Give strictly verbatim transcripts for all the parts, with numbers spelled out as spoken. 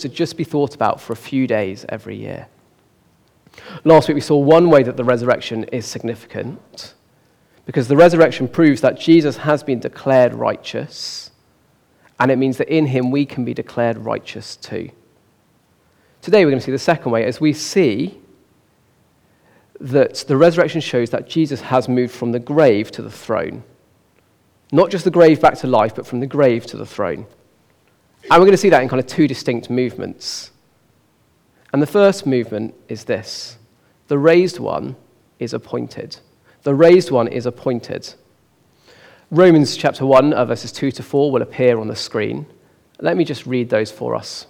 to just be thought about for a few days every year. Last week we saw one way that the resurrection is significant, because the resurrection proves that Jesus has been declared righteous, and it means that in him we can be declared righteous too. Today we're going to see the second way, as we see that the resurrection shows that Jesus has moved from the grave to the throne. Not just the grave back to life, but from the grave to the throne. And we're going to see that in kind of two distinct movements. And the first movement is this: the raised one is appointed. The raised one is appointed. Romans chapter one, uh, verses two to four will appear on the screen. Let me just read those for us.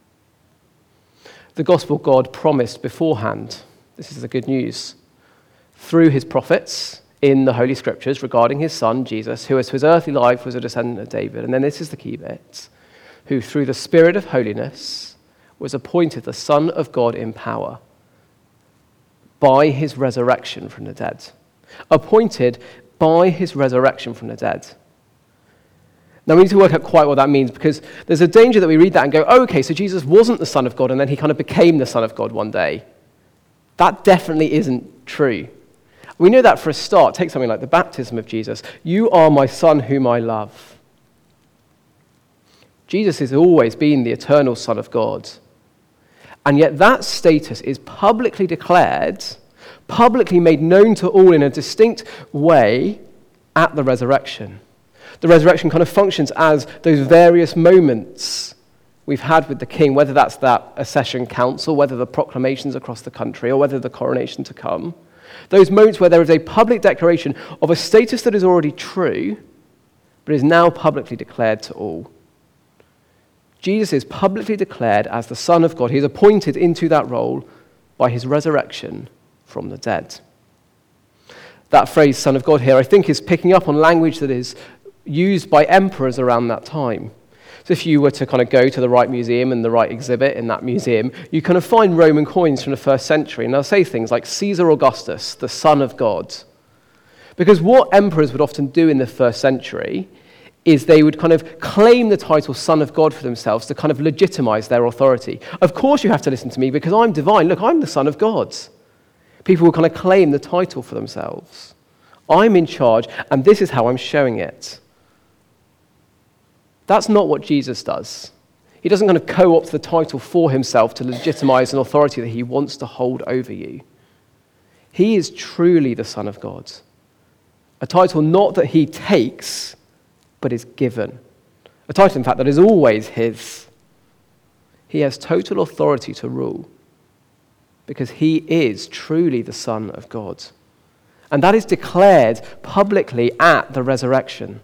The gospel God promised beforehand, this is the good news, through his prophets in the Holy Scriptures regarding his son, Jesus, who as to his earthly life was a descendant of David. And then this is the key bit: who through the Spirit of holiness was appointed the Son of God in power by his resurrection from the dead. Appointed by his resurrection from the dead. Now we need to work out quite what that means, because there's a danger that we read that and go, oh, okay, so Jesus wasn't the Son of God and then he kind of became the Son of God one day. That definitely isn't true. We know that for a start. Take something like the baptism of Jesus. You are my Son whom I love. Jesus has always been the eternal Son of God. And yet that status is publicly declared, publicly made known to all in a distinct way at the resurrection. The resurrection kind of functions as those various moments we've had with the king, whether that's that accession council, whether the proclamations across the country, or whether the coronation to come. Those moments where there is a public declaration of a status that is already true, but is now publicly declared to all. Jesus is publicly declared as the Son of God. He is appointed into that role by his resurrection from the dead. That phrase, Son of God, here, I think is picking up on language that is used by emperors around that time. So if you were to kind of go to the right museum and the right exhibit in that museum, you kind of find Roman coins from the first century, and they'll say things like Caesar Augustus, the Son of God. Because what emperors would often do in the first century is they would kind of claim the title Son of God for themselves to kind of legitimize their authority. Of course you have to listen to me because I'm divine. Look, I'm the Son of God. People will kind of claim the title for themselves. I'm in charge, and this is how I'm showing it. That's not what Jesus does. He doesn't kind of co-opt the title for himself to legitimize an authority that he wants to hold over you. He is truly the Son of God. A title not that he takes, but is given. A title, in fact, that is always his. He has total authority to rule because he is truly the Son of God. And that is declared publicly at the resurrection.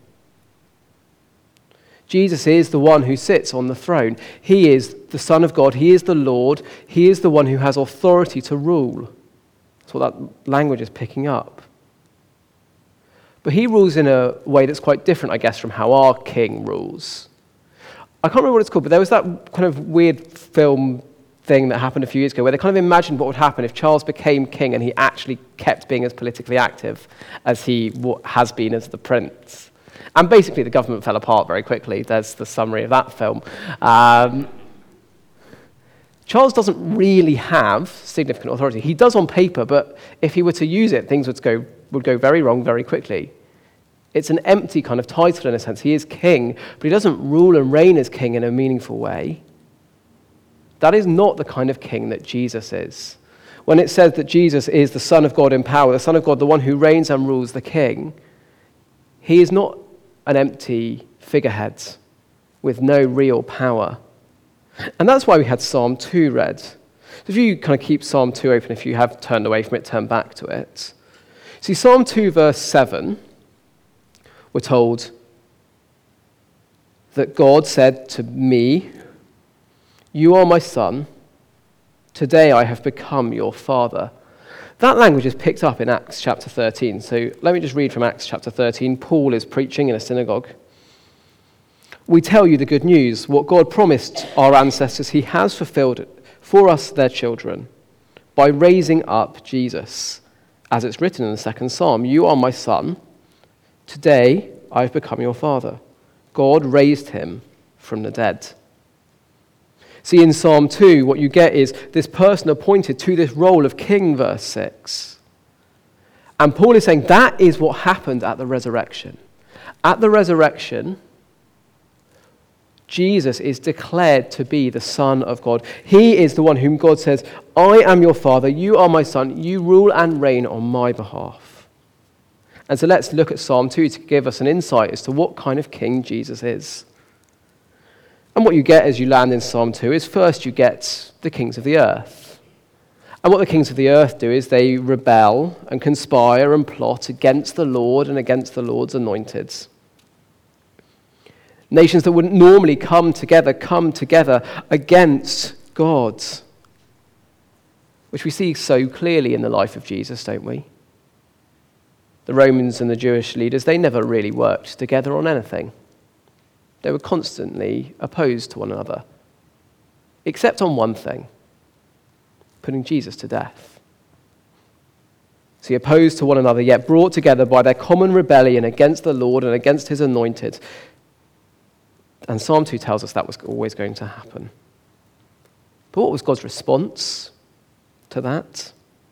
Jesus is the one who sits on the throne. He is the Son of God. He is the Lord. He is the one who has authority to rule. That's what that language is picking up. But he rules in a way that's quite different, I guess, from how our king rules. I can't remember what it's called, but there was that kind of weird film thing that happened a few years ago where they kind of imagined what would happen if Charles became king and he actually kept being as politically active as he has been as the prince. And basically the government fell apart very quickly. There's the summary of that film. Um, Charles doesn't really have significant authority. He does on paper, but if he were to use it, things would go would go very wrong very quickly. It's an empty kind of title in a sense. He is king, but he doesn't rule and reign as king in a meaningful way. That is not the kind of king that Jesus is. When it says that Jesus is the Son of God in power, the Son of God, the one who reigns and rules, the king, he is not an empty figurehead with no real power. And that's why we had Psalm two read. So if you kind of keep Psalm two open, if you have turned away from it, turn back to it. See, Psalm two verse seven, we're told that God said to me, "You are my son, today I have become your father." That language is picked up in Acts chapter thirteen. So let me just read from Acts chapter thirteen. Paul is preaching in a synagogue. "We tell you the good news. What God promised our ancestors, he has fulfilled it for us, their children, by raising up Jesus. As it's written in the second psalm, 'You are my son. Today I have become your father.' God raised him from the dead." See, in Psalm two, what you get is this person appointed to this role of king, verse six. And Paul is saying that is what happened at the resurrection. At the resurrection, Jesus is declared to be the Son of God. He is the one whom God says, I am your Father, you are my Son, you rule and reign on my behalf. And so let's look at Psalm two to give us an insight as to what kind of king Jesus is. And what you get as you land in Psalm two is first you get the kings of the earth. And what the kings of the earth do is they rebel and conspire and plot against the Lord and against the Lord's anointed. Nations that wouldn't normally come together, come together against God. Which we see so clearly in the life of Jesus, don't we? The Romans and the Jewish leaders, they never really worked together on anything. They were constantly opposed to one another, except on one thing, putting Jesus to death. So opposed to one another, yet brought together by their common rebellion against the Lord and against his anointed. And Psalm two tells us that was always going to happen. But what was God's response to that?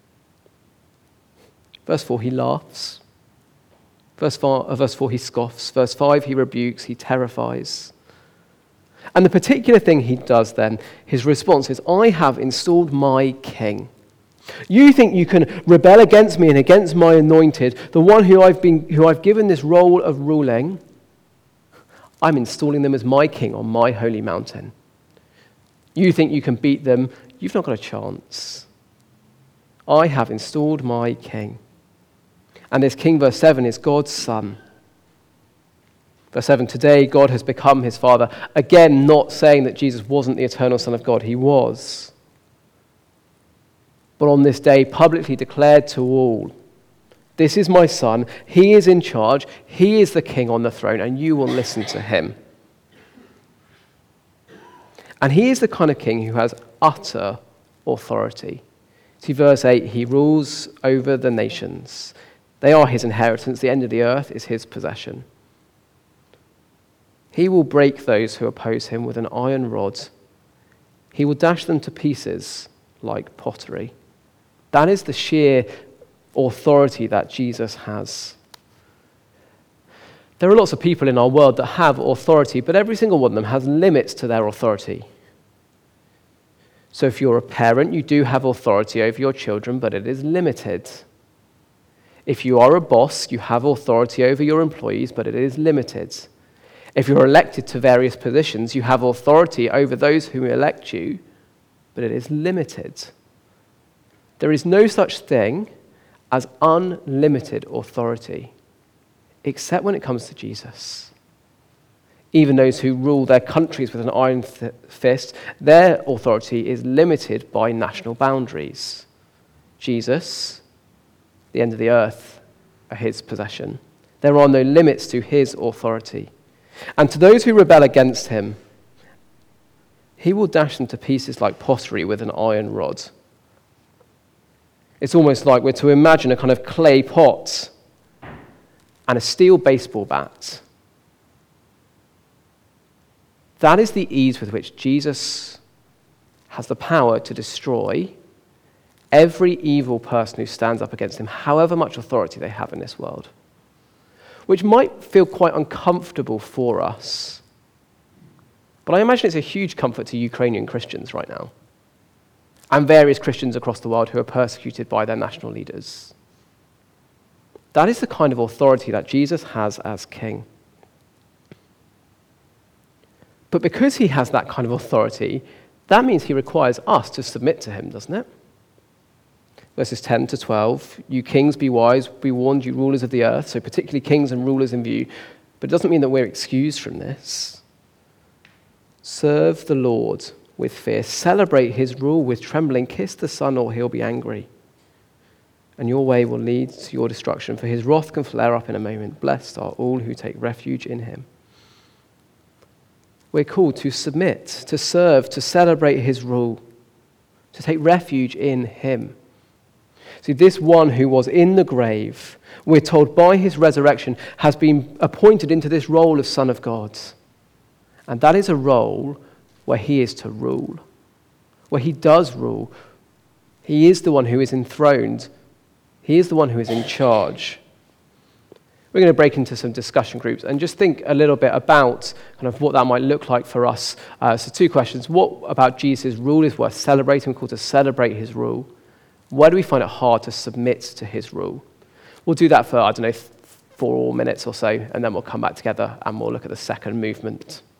Verse four, he laughs. Verse four, uh, verse four, he scoffs. Verse five, he rebukes, he terrifies. And the particular thing he does then, his response is, I have installed my king. You think you can rebel against me and against my anointed, the one who I've been, who I've given this role of ruling. I'm installing them as my king on my holy mountain. You think you can beat them. You've not got a chance. I have installed my king. And this king, verse seven, is God's son. Verse seven, today God has become his father. Again, not saying that Jesus wasn't the eternal Son of God. He was. But on this day, publicly declared to all, this is my son. He is in charge. He is the king on the throne, and you will listen to him. And he is the kind of king who has utter authority. See, verse eight, he rules over the nations. They are his inheritance. The end of the earth is his possession. He will break those who oppose him with an iron rod. He will dash them to pieces like pottery. That is the sheer authority that Jesus has. There are lots of people in our world that have authority, but every single one of them has limits to their authority. So if you're a parent, you do have authority over your children, but it is limited. If you are a boss, you have authority over your employees, but it is limited. If you're elected to various positions, you have authority over those who elect you, but it is limited. There is no such thing as unlimited authority, except when it comes to Jesus. Even those who rule their countries with an iron th- fist, their authority is limited by national boundaries. Jesus, the end of the earth, are his possession. There are no limits to his authority. And to those who rebel against him, he will dash them to pieces like pottery with an iron rod. It's almost like we're to imagine a kind of clay pot and a steel baseball bat. That is the ease with which Jesus has the power to destroy every evil person who stands up against him, however much authority they have in this world. Which might feel quite uncomfortable for us. But I imagine it's a huge comfort to Ukrainian Christians right now, and various Christians across the world who are persecuted by their national leaders. That is the kind of authority that Jesus has as king. But because he has that kind of authority, that means he requires us to submit to him, doesn't it? Verses ten to twelve, you kings be wise, be warned, you rulers of the earth, so particularly kings and rulers in view, but it doesn't mean that we're excused from this. Serve the Lord with fear, celebrate his rule with trembling, kiss the Son or he'll be angry. And your way will lead to your destruction, for his wrath can flare up in a moment. Blessed are all who take refuge in him. We're called to submit, to serve, to celebrate his rule, to take refuge in him. See, this one who was in the grave, we're told by his resurrection, has been appointed into this role of Son of God. And that is a role where he is to rule, where he does rule. He is the one who is enthroned. He is the one who is in charge. We're going to break into some discussion groups and just think a little bit about kind of what that might look like for us. Uh, so two questions. What about Jesus' rule is worth celebrating? We're called to celebrate his rule. Why do we find it hard to submit to his rule? We'll do that for, I don't know, four minutes or so, and then we'll come back together and we'll look at the second movement.